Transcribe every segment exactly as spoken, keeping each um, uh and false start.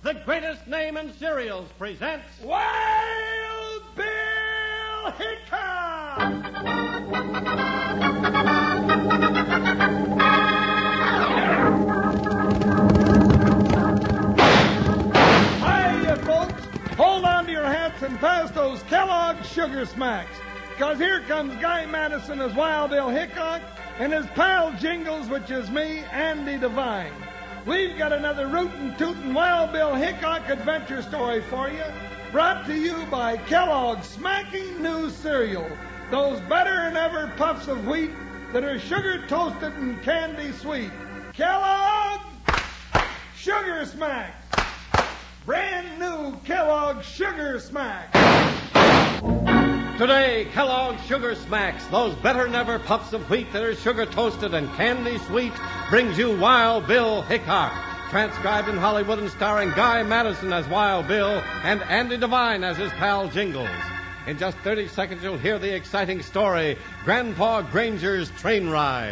the greatest name in cereals, presents Wild Bill Hickok! Hiya, folks! Hold on to your hats and pass those Kellogg's Sugar Smacks, because here comes Guy Madison as Wild Bill Hickok and his pal Jingles, which is me, Andy Devine. We've got another rootin' tootin' Wild Bill Hickok adventure story for you, brought to you by Kellogg's smacking new cereal, those better-than-ever puffs of wheat that are sugar-toasted and candy sweet. Kellogg's Sugar Smacks! Brand new Kellogg's Sugar Smacks! Today, Kellogg's Sugar Smacks, those better-than-ever puffs of wheat that are sugar-toasted and candy-sweet, brings you Wild Bill Hickok, transcribed in Hollywood and starring Guy Madison as Wild Bill and Andy Devine as his pal Jingles. In just thirty seconds, you'll hear the exciting story, Grandpa Granger's Train Ride.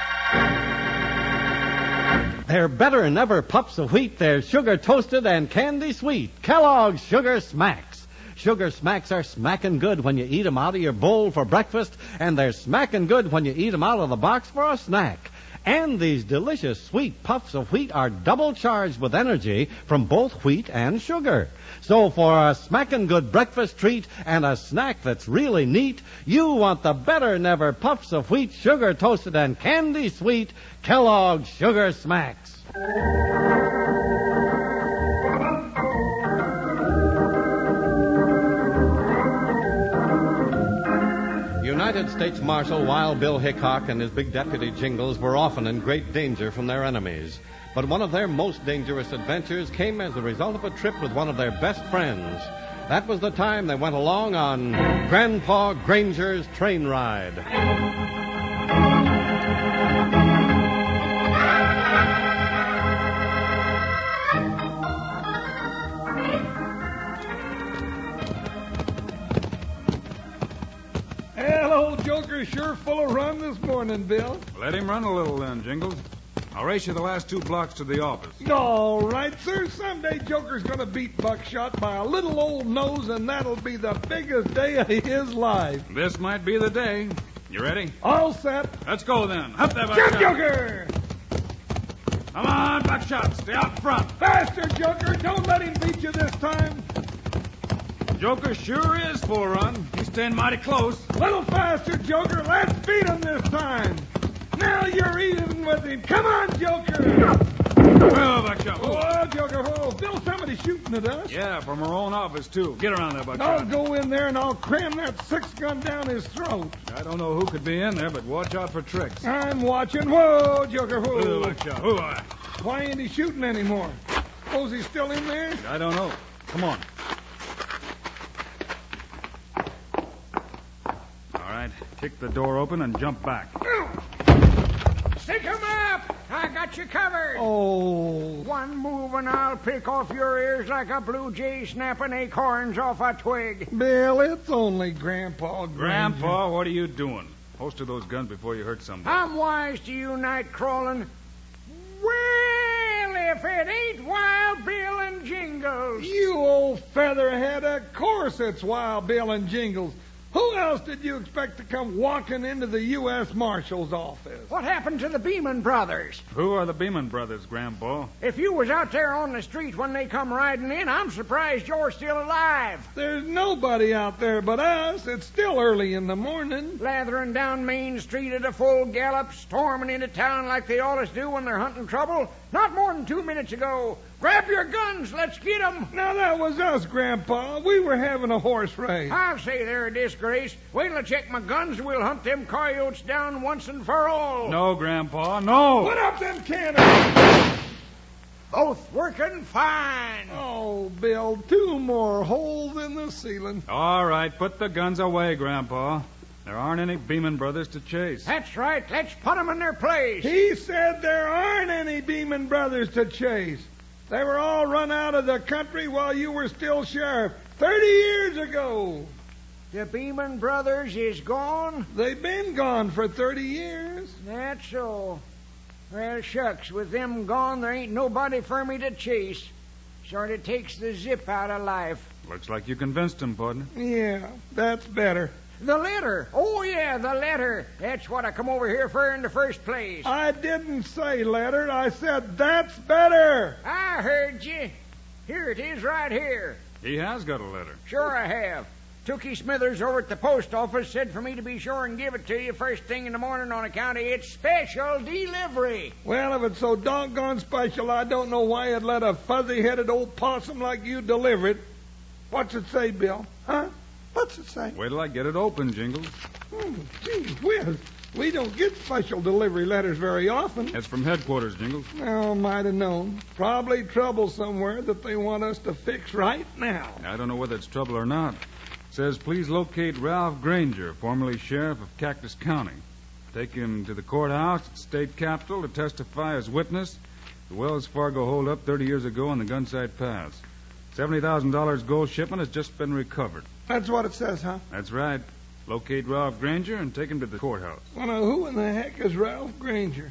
They're better-than-ever puffs of wheat. They're sugar-toasted and candy-sweet. Kellogg's Sugar Smacks. Sugar Smacks are smacking good when you eat them out of your bowl for breakfast, and they're smacking good when you eat them out of the box for a snack. And these delicious sweet puffs of wheat are double charged with energy from both wheat and sugar. So for a smacking good breakfast treat and a snack that's really neat, you want the better-than-ever puffs of wheat, sugar-toasted and candy-sweet Kellogg's Sugar Smacks. United States Marshal Wild Bill Hickok and his big deputy Jingles were often in great danger from their enemies. But one of their most dangerous adventures came as a result of a trip with one of their best friends. That was the time they went along on Grandpa Granger's Train Ride. Joker's sure full of run this morning, Bill. Let him run a little then, Jingles. I'll race you the last two blocks to the office. All right, sir. Someday Joker's going to beat Buckshot by a little old nose, and that'll be the biggest day of his life. This might be the day. You ready? All set. Let's go then. Up there, Buckshot. Jump, Joker! Come on, Buckshot. Stay out front. Faster, Joker. Don't let him beat you this time. Joker sure is full run. He's staying mighty close. A little faster, Joker. Let's beat him this time. Now you're even with him. Come on, Joker. Well, Buckshot. Oh, Joker. Oh, Bill, somebody's shooting at us. Yeah, from our own office, too. Get around there, Buckshot. I'll go in there and I'll cram that six-gun down his throat. I don't know who could be in there, but watch out for tricks. I'm watching. Whoa, Joker. Whoa. Whoa, Buckshot. Whoa. Why ain't he shooting anymore? Suppose he's still in there? I don't know. Come on. Kick the door open and jump back. Stick 'em up! I got you covered. Oh. One move and I'll pick off your ears like a blue jay snapping acorns off a twig. Bill, it's only Grandpa Granger. Grandpa, what are you doing? Holster those guns before you hurt somebody. I'm wise to you, night-crawling. Well, if it ain't Wild Bill and Jingles. You old featherhead, of course it's Wild Bill and Jingles. Who else did you expect to come walking into the U S Marshal's office? What happened to the Beeman brothers? Who are the Beeman brothers, Grandpa? If you was out there on the street when they come riding in, I'm surprised you're still alive. There's nobody out there but us. It's still early in the morning. Lathering down Main Street at a full gallop, storming into town like they always do when they're hunting trouble. Not more than two minutes ago. Grab your guns. Let's get 'em. Now, that was us, Grandpa. We were having a horse race. I'll say they're a disgrace. Wait till I check my guns. We'll hunt them coyotes down once and for all. No, Grandpa, no. Put up them cannons. Both working fine. Oh, Bill, two more holes in the ceiling. All right, put the guns away, Grandpa. There aren't any Beeman brothers to chase. That's right. Let's put them in their place. He said there aren't any Beeman brothers to chase. They were all run out of the country while you were still sheriff, thirty years ago. The Beeman brothers is gone? They've been gone for thirty years. That's so. Well, shucks, with them gone, there ain't nobody for me to chase. Sort of takes the zip out of life. Looks like you convinced him, partner. Yeah, that's better. The letter. Oh, yeah, the letter. That's what I come over here for in the first place. I didn't say letter. I said that's better. I heard you. Here it is right here. He has got a letter. Sure I have. Tookie Smithers over at the post office said for me to be sure and give it to you first thing in the morning on account of its special delivery. Well, if it's so doggone special, I don't know why you'd let a fuzzy-headed old possum like you deliver it. What's it say, Bill? Huh? What's it say? Wait till I get it open, Jingles. Oh, gee whiz. We don't get special delivery letters very often. It's from headquarters, Jingles. Oh, might have known. Probably trouble somewhere that they want us to fix right now. I don't know whether it's trouble or not. It says, please locate Ralph Granger, formerly sheriff of Cactus County. Take him to the courthouse at the state capitol to testify as witness. The Wells Fargo holdup thirty years ago on the Gunsight Pass. seventy thousand dollars gold shipment has just been recovered. That's what it says, huh? That's right. Locate Ralph Granger and take him to the courthouse. Well, now, who in the heck is Ralph Granger?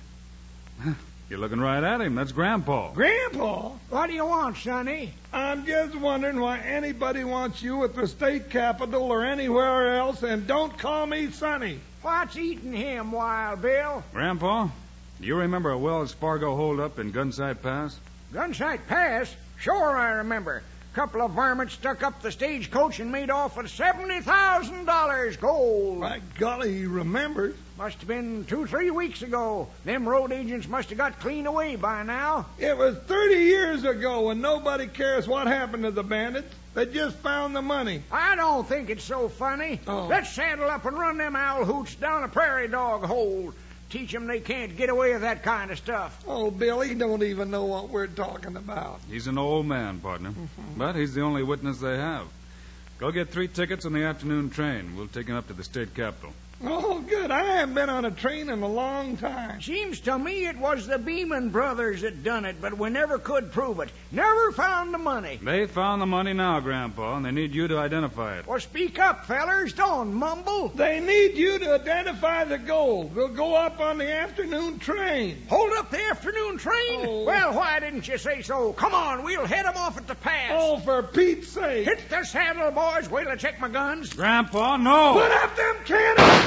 You're looking right at him. That's Grandpa. Grandpa? What do you want, Sonny? I'm just wondering why anybody wants you at the state capitol or anywhere else, and don't call me Sonny. What's eating him, Wild Bill? Grandpa, do you remember a Wells Fargo holdup in Gunsight Pass? Gunsight Pass? Sure I remember. Couple of varmints stuck up the stagecoach and made off with seventy thousand dollars gold. By golly, he remembers. Must have been two, three weeks ago. Them road agents must have got clean away by now. It was thirty years ago, and nobody cares what happened to the bandits. They just found the money. I don't think it's so funny. Oh. Let's saddle up and run them owl hoots down a prairie dog hole. Teach them they can't get away with that kind of stuff. Oh, Bill, he don't even know what we're talking about. He's an old man, partner. Mm-hmm. But he's the only witness they have. Go get three tickets on the afternoon train. We'll take him up to the state capitol. Oh, good. I haven't been on a train in a long time. Seems to me it was the Beeman brothers that done it, but we never could prove it. Never found the money. They found the money now, Grandpa, and they need you to identify it. Well, speak up, fellers. Don't mumble. They need you to identify the gold. We'll go up on the afternoon train. Hold up the afternoon train? Oh. Well, why didn't you say so? Come on, we'll head 'em off at the pass. Oh, for Pete's sake. Hit the saddle, boys. Wait till I check my guns. Grandpa, no! Put up them cannons!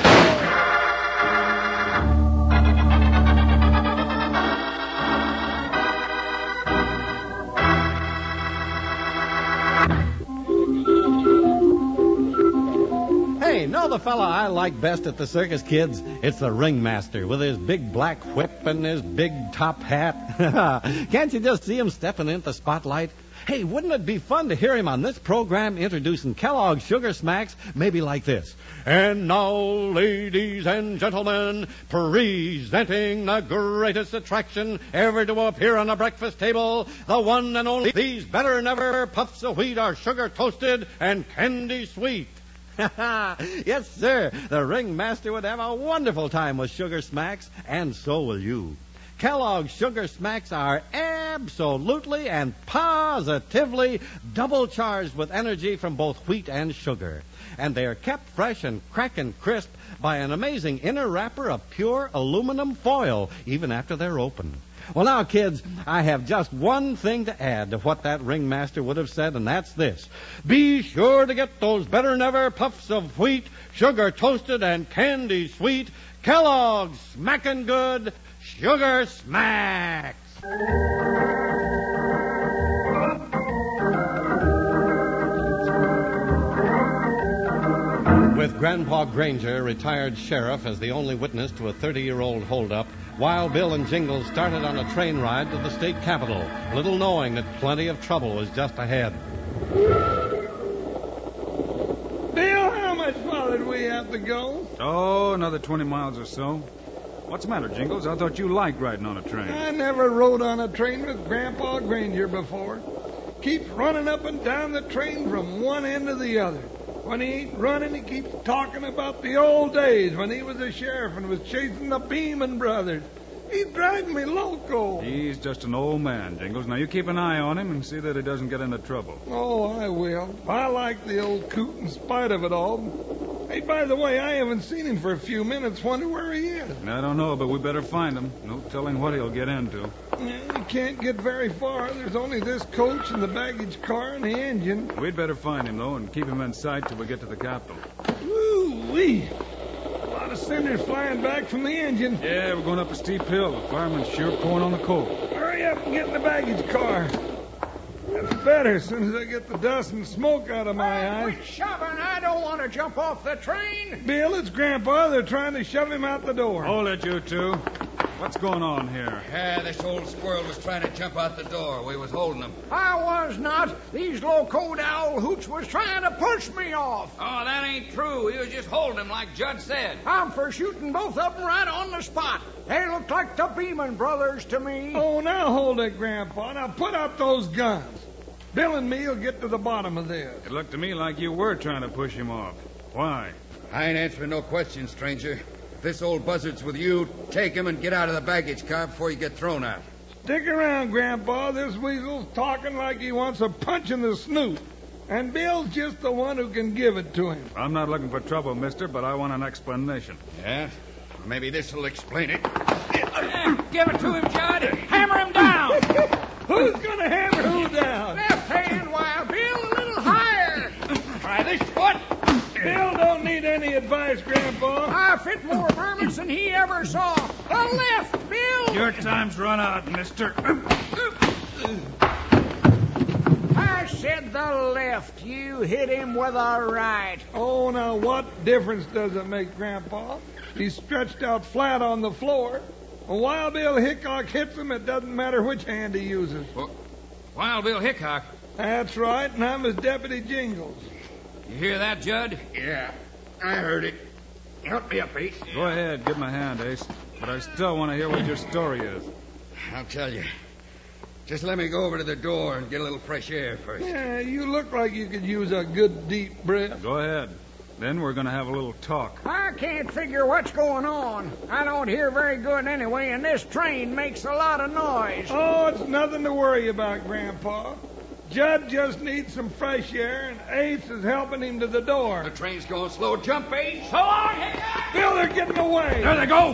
Hey, know the fella I like best at the circus, kids? It's the ringmaster with his big black whip and his big top hat. Can't you just see him stepping into the spotlight? Hey, wouldn't it be fun to hear him on this program introducing Kellogg's Sugar Smacks, maybe like this. And now, ladies and gentlemen, presenting the greatest attraction ever to appear on a breakfast table, the one and only, these better-than-ever puffs of wheat are sugar-toasted and candy-sweet. Yes, sir, the ringmaster would have a wonderful time with Sugar Smacks, and so will you. Kellogg's Sugar Smacks are absolutely and positively double charged with energy from both wheat and sugar. And they are kept fresh and crackin' crisp by an amazing inner wrapper of pure aluminum foil, even after they're open. Well, now, kids, I have just one thing to add to what that ringmaster would have said, and that's this. Be sure to get those better-than-ever puffs of wheat, sugar-toasted and candy-sweet, Kellogg's Smackin' Good Sugar Smacks. With Grandpa Granger, retired sheriff, as the only witness to a thirty-year-old holdup, Wild Bill and Jingles started on a train ride to the state capitol, little knowing that plenty of trouble was just ahead. Bill, how much farther do we have to go? Oh, another twenty miles or so. What's the matter, Jingles? I thought you liked riding on a train. I never rode on a train with Grandpa Granger before. Keeps running up and down the train from one end to the other. When he ain't running, he keeps talking about the old days when he was a sheriff and was chasing the Beeman brothers. He's driving me loco. He's just an old man, Jingles. Now, you keep an eye on him and see that he doesn't get into trouble. Oh, I will. I like the old coot in spite of it all. Hey, by the way, I haven't seen him for a few minutes. Wonder where he is. I don't know, but we better find him. No telling what he'll get into. Yeah, you can't get very far. There's only this coach and the baggage car and the engine. We'd better find him, though, and keep him in sight till we get to the capital. Woo-wee. A lot of cinders flying back from the engine. Yeah, we're going up a steep hill. The fireman's sure pouring on the coal. Hurry up and get in the baggage car. That's better as soon as I get the dust and smoke out of my Uh, eyes. quit shoving. I don't want to jump off the train. Bill, it's Grandpa. They're trying to shove him out the door. Hold it, you two. What's going on here? Yeah, this old squirrel was trying to jump out the door. We was holding him. I was not. These low-code owl hoots was trying to push me off. Oh, that ain't true. He was just holding him like Judd said. I'm for shooting both of them right on the spot. They look like the Beeman brothers to me. Oh, now hold it, Grandpa. Now put up those guns. Bill and me will get to the bottom of this. It looked to me like you were trying to push him off. Why? I ain't answering no questions, stranger. If this old buzzard's with you, take him and get out of the baggage car before you get thrown out. Stick around, Grandpa. This weasel's talking like he wants a punch in the snoot. And Bill's just the one who can give it to him. I'm not looking for trouble, mister, but I want an explanation. Yeah? Maybe this'll explain it. Give it to him, Judd. Hammer him down. Who's going to hammer who down? Left hand, Wild Bill, a little higher. Try this foot. Bill don't need any advice, Grandpa. I fit more vermins than he ever saw. The left, Bill. Your time's run out, mister. I said the left. You hit him with a right. Oh, now what difference does it make, Grandpa? He's stretched out flat on the floor. When Wild Bill Hickok hits him, it doesn't matter which hand he uses. Well, Wild Bill Hickok. That's right, and I'm his deputy Jingles. You hear that, Judd? Yeah, I heard it. Help me up, Ace. Go ahead, give him a hand, Ace. But I still want to hear what your story is. I'll tell you. Just let me go over to the door and get a little fresh air first. Yeah, you look like you could use a good deep breath. Go ahead. Then we're going to have a little talk. I can't figure what's going on. I don't hear very good anyway, and this train makes a lot of noise. Oh, it's nothing to worry about, Grandpa. Judd just needs some fresh air, and Ace is helping him to the The door. train's going slow. Jump, Ace. So long, Hickok. Bill, they're getting away. There they go!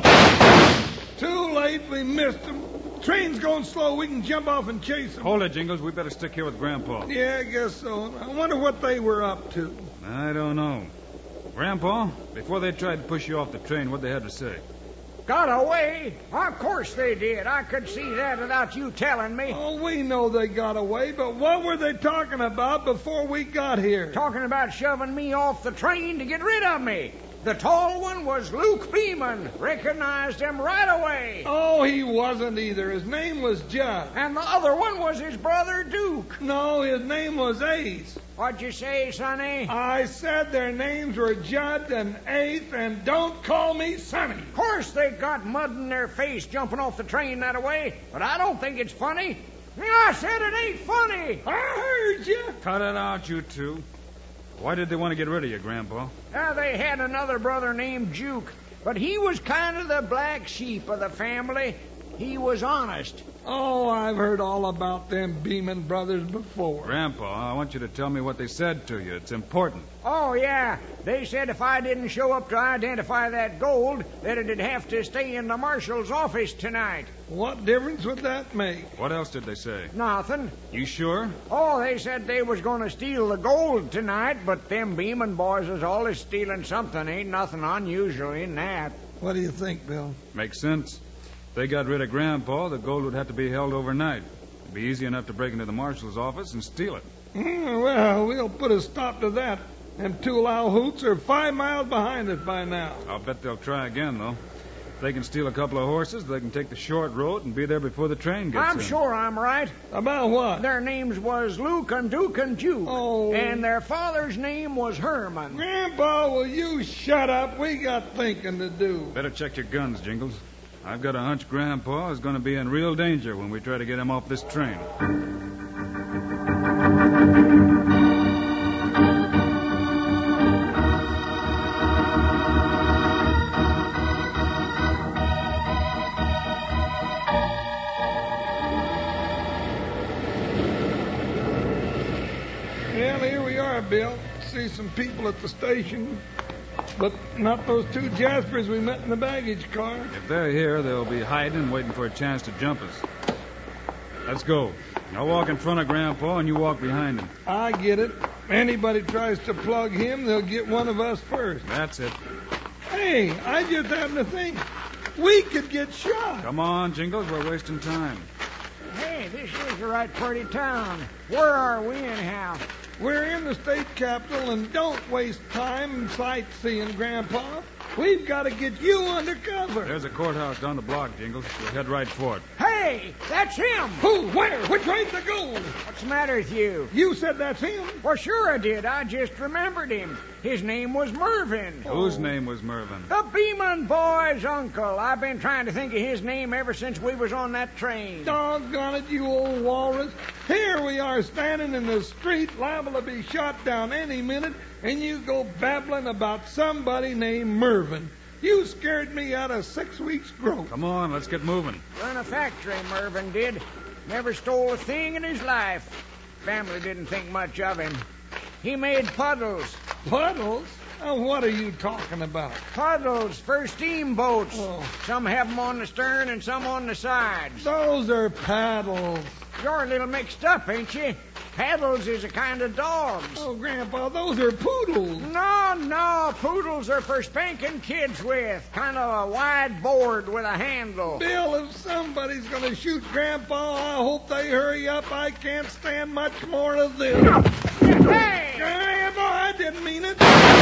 Too late, we missed them. Train's going slow. We can jump off and chase them. Hold it, Jingles. We better stick here with Grandpa. Yeah, I guess so. I wonder what they were up to. I don't know. Grandpa, before they tried to push you off the train, what they had to say? Got away? Of course they did. I could see that without you telling me. Oh, we know they got away, but what were they talking about before we got here? Talking about shoving me off the train to get rid of me. The tall one was Luke Beeman. Recognized him right away. Oh, he wasn't either. His name was Judd. And the other one was his brother Duke. No, his name was Ace. What'd you say, Sonny? I said their names were Judd and Ace, and don't call me Sonny. Of course they got mud in their face jumping off the train that way, but I don't think it's funny. I said it ain't funny. I heard you. Cut it out, you two. Why did they want to get rid of you, Grandpa? Now, they had another brother named Juke, but he was kind of the black sheep of the family. He was honest. Oh, I've heard all about them Beeman brothers before. Grandpa, I want you to tell me what they said to you. It's important. Oh, yeah. They said if I didn't show up to identify that gold, that it'd have to stay in the marshal's office tonight. What difference would that make? What else did they say? Nothing. You sure? Oh, they said they was going to steal the gold tonight, but them Beeman boys is always stealing something. Ain't nothing unusual in that. What do you think, Bill? Makes sense. If they got rid of Grandpa, the gold would have to be held overnight. It'd be easy enough to break into the marshal's office and steal it. Mm, well, we'll put a stop to that. Them two Lao hoots are five miles behind us by now. I'll bet they'll try again, though. If they can steal a couple of horses, they can take the short road and be there before the train gets I'm in. sure I'm right. About what? Their names was Luke and Duke and Juke. Oh. And their father's name was Herman. Grandpa, will you shut up? We got thinking to do. Better check your guns, Jingles. I've got a hunch Grandpa is going to be in real danger when we try to get him off this train. Well, here we are, Bill. See some people at the station. but not those two Jaspers we met in the baggage car. If they're here, they'll be hiding, waiting for a chance to jump us. Let's go. I'll walk in front of Grandpa, and you walk behind him. I get it. Anybody tries to plug him, they'll get one of us first. That's it. Hey, I just happened to think we could get shot. Come on, Jingles, we're wasting time. Hey, this is the right pretty town. Where are we anyhow? We're in the state capitol, and don't waste time sightseeing, Grandpa. We've got to get you undercover. There's a courthouse down the block, Jingles. We'll head right for it. Hey, that's him. Who? Where? Which way's the gold? What's the matter with you? You said that's him. Well, sure I did. I just remembered him. His name was Mervyn. Whose name was Mervyn? The Beeman boy's uncle. I've been trying to think of his name ever since we was on that train. Doggone it, you old walrus. Here we are standing in the street, liable to be shot down any minute, and you go babbling about somebody named Mervyn. You scared me out of six weeks' growth. Come on, let's get moving. Run a factory, Mervyn did. Never stole a thing in his life. Family didn't think much of him. He made puddles. Puddles? Oh, what are you talking about? Puddles for steamboats. Oh. Some have them on the stern and some on the sides. Those are paddles. You're a little mixed up, ain't you? Paddles is a kind of dogs. Oh, Grandpa, those are poodles. No, no. Poodles are for spanking kids with. Kind of a wide board with a handle. Bill, if somebody's going to shoot Grandpa, I hope they hurry up. I can't stand much more of this. Hey! Grandpa, I didn't mean it.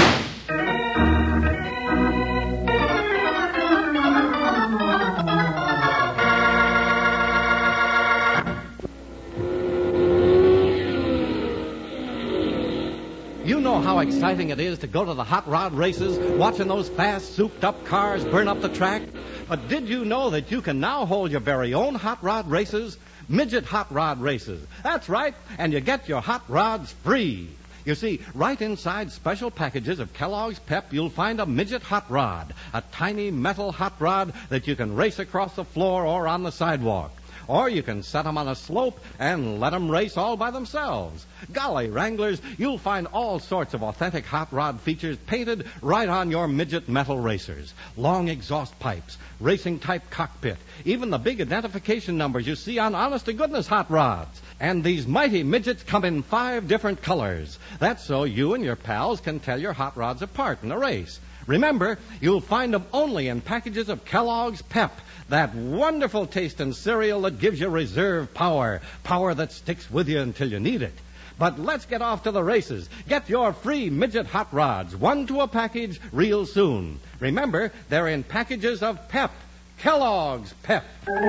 You know how exciting it is to go to the hot rod races, watching those fast, souped-up cars burn up the track. But did you know that you can now hold your very own hot rod races? Midget hot rod races. That's right, and you get your hot rods free. You see, right inside special packages of Kellogg's Pep, you'll find a midget hot rod, a tiny metal hot rod that you can race across the floor or on the sidewalk. Or you can set them on a slope and let them race all by themselves. Golly, Wranglers, you'll find all sorts of authentic hot rod features painted right on your midget metal racers. Long exhaust pipes, racing-type cockpit, even the big identification numbers you see on honest-to-goodness hot rods. And these mighty midgets come in five different colors. That's so you and your pals can tell your hot rods apart in a race. Remember, you'll find them only in packages of Kellogg's Pep, that wonderful tasting cereal that gives you reserve power, power that sticks with you until you need it. But let's get off to the races. Get your free midget hot rods, one to a package, real soon. Remember, they're in packages of Pep, Kellogg's Pep.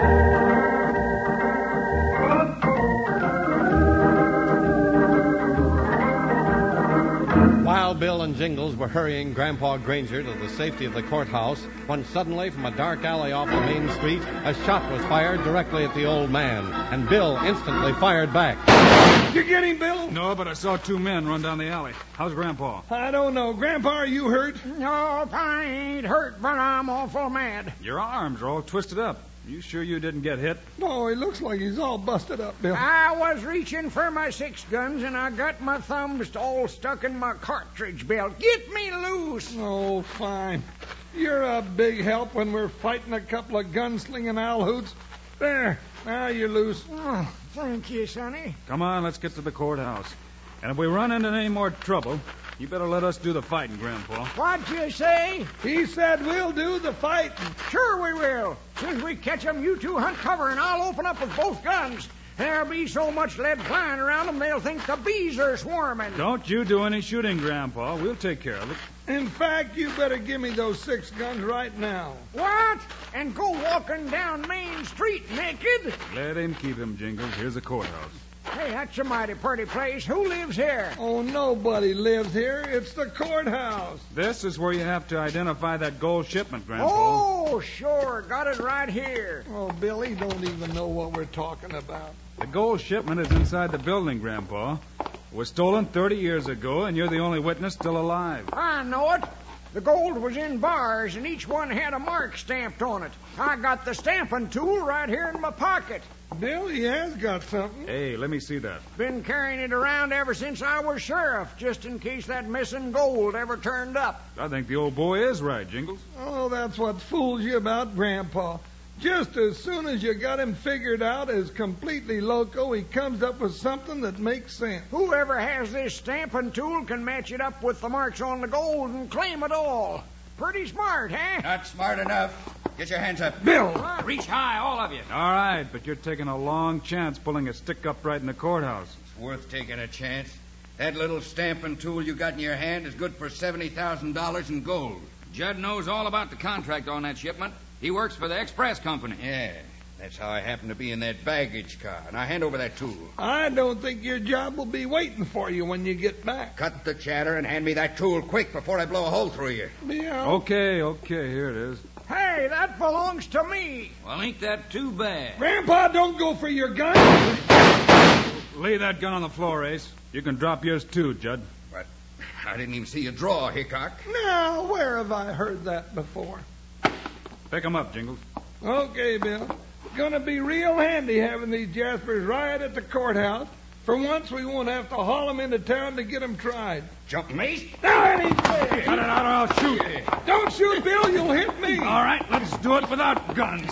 While Bill and Jingles were hurrying Grandpa Granger to the safety of the courthouse, when suddenly from a dark alley off the main street, a shot was fired directly at the old man, and Bill instantly fired back. You get him, Bill? No, but I saw two men run down the alley. How's Grandpa? I don't know. Grandpa, are you hurt? No, I ain't hurt, but I'm awful mad. Your arms are all twisted up. You sure you didn't get hit? No, he looks like he's all busted up, Bill. I was reaching for my six guns, and I got my thumbs all stuck in my cartridge belt. Get me loose. Oh, fine. You're a big help when we're fighting a couple of gunslinging Alhoots. There, now you're loose. Oh, thank you, Sonny. Come on, let's get to the courthouse. And if we run into any more trouble, you better let us do the fighting, Grandpa. What'd you say? He said we'll do the fighting. Sure we will. Soon as we catch 'em, you two hunt cover, and I'll open up with both guns. There'll be so much lead flying around 'em, they'll think the bees are swarming. Don't you do any shooting, Grandpa. We'll take care of it. In fact, you better give me those six guns right now. What? And go walking down Main Street naked? Let him keep him, Jingles. Here's the courthouse. Hey, that's a mighty pretty place. Who lives here? Oh, nobody lives here. It's the courthouse. This is where you have to identify that gold shipment, Grandpa. Oh, sure. Got it right here. Oh, Billy, don't even know what we're talking about. The gold shipment is inside the building, Grandpa. It was stolen thirty years ago, and you're the only witness still alive. I know it. The gold was in bars, and each one had a mark stamped on it. I got the stamping tool right here in my pocket. Bill, he has got something. Hey, let me see that. Been carrying it around ever since I was sheriff, just in case that missing gold ever turned up. I think the old boy is right, Jingles. Oh, that's what fools you about Grandpa. Just as soon as you got him figured out as completely loco, he comes up with something that makes sense. Whoever has this stamping tool can match it up with the marks on the gold and claim it all. Pretty smart, huh? Not smart enough. Get your hands up. Bill! Reach high, all of you. All right, but you're taking a long chance pulling a stick upright in the courthouse. It's worth taking a chance. That little stamping tool you got in your hand is good for seventy thousand dollars in gold. Judd knows all about the contract on that shipment. He works for the express company. Yeah, that's how I happen to be in that baggage car. Now hand over that tool. I don't think your job will be waiting for you when you get back. Cut the chatter and hand me that tool quick before I blow a hole through you. Bill. Okay, okay, here it is. Hey, that belongs to me. Well, ain't that too bad? Grandpa, don't go for your gun. Lay that gun on the floor, Ace. You can drop yours too, Judd. But I didn't even see you draw, Hickok. Now, where have I heard that before? Pick 'em up, Jingles. Okay, Bill. Gonna be real handy having these Jaspers right at the courthouse. For once, we won't have to haul 'em into town to get 'em tried. Jump me? Now, that ain't fair. Cut it out or I'll shoot. Don't shoot, Bill. You'll hit me. All right, let's do it without guns.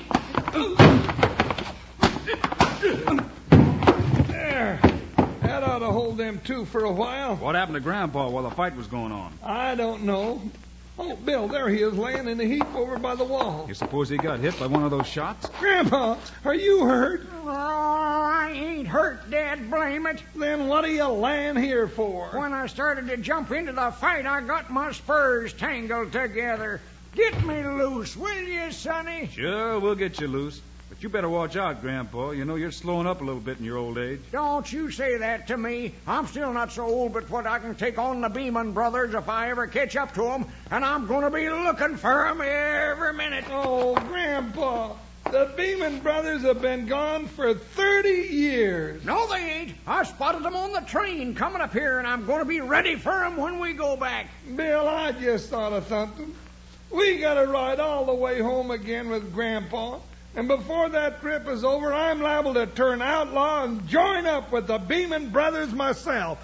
There. That ought to hold them two for a while. What happened to Grandpa while the fight was going on? I don't know. Oh, Bill, there he is laying in a heap over by the wall. You suppose he got hit by one of those shots? Grandpa, are you hurt? Oh, I ain't hurt, Dad, blame it. Then what are you laying here for? When I started to jump into the fight, I got my spurs tangled together. Get me loose, will you, Sonny? Sure, we'll get you loose. But you better watch out, Grandpa. You know you're slowing up a little bit in your old age. Don't you say that to me. I'm still not so old but what I can take on the Beeman brothers if I ever catch up to them, and I'm going to be looking for 'em every minute. Oh, Grandpa, the Beeman brothers have been gone for thirty years. No, they ain't. I spotted them on the train coming up here, and I'm going to be ready for 'em when we go back. Bill, I just thought of something. We got to ride all the way home again with Grandpa. And before that trip is over, I'm liable to turn outlaw and join up with the Beeman brothers myself.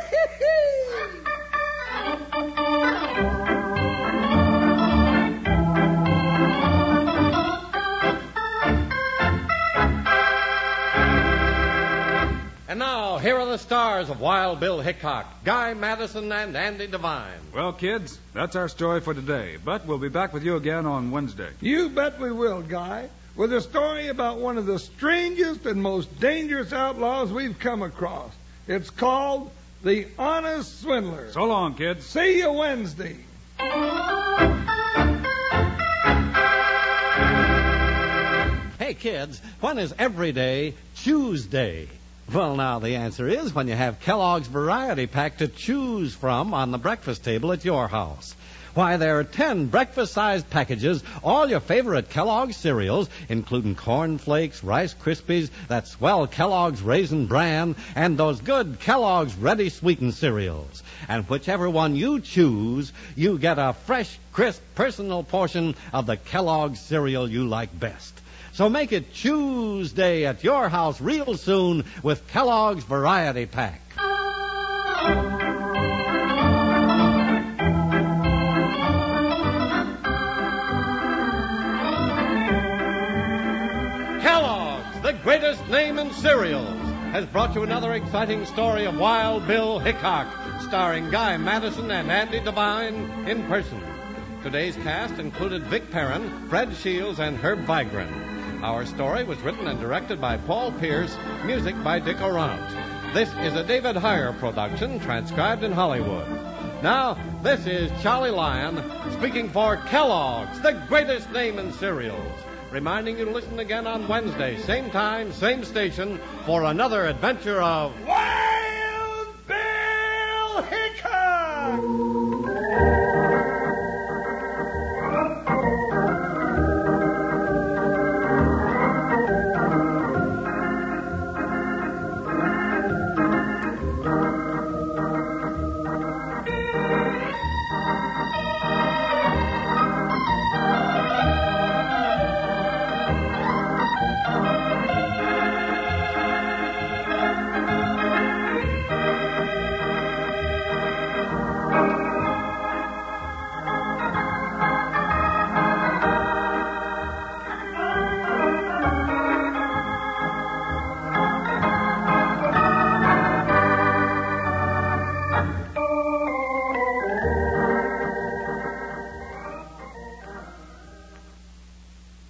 And now, here are the stars of Wild Bill Hickok, Guy Madison, and Andy Devine. Well, kids, that's our story for today. But we'll be back with you again on Wednesday. You bet we will, Guy, with a story about one of the strangest and most dangerous outlaws we've come across. It's called The Honest Swindler. So long, kids. See you Wednesday. Hey, kids, when is every day Tuesday? Well, now, the answer is when you have Kellogg's Variety Pack to choose from on the breakfast table at your house. Why, there are ten breakfast-sized packages, all your favorite Kellogg's cereals, including Corn Flakes, Rice Krispies, that swell Kellogg's Raisin Bran, and those good Kellogg's Ready Sweetened cereals. And whichever one you choose, you get a fresh, crisp, personal portion of the Kellogg's cereal you like best. So make it Tuesday at your house real soon with Kellogg's Variety Pack. Kellogg's, the greatest name in cereals, has brought you another exciting story of Wild Bill Hickok, starring Guy Madison and Andy Devine in person. Today's cast included Vic Perrin, Fred Shields, and Herb Vigran. Our story was written and directed by Paul Pierce, music by Dick Orant. This is a David Heyer production, transcribed in Hollywood. Now, this is Charlie Lyon speaking for Kellogg's, the greatest name in cereals, reminding you to listen again on Wednesday, same time, same station, for another adventure of Wild Bill Hickok! Bye.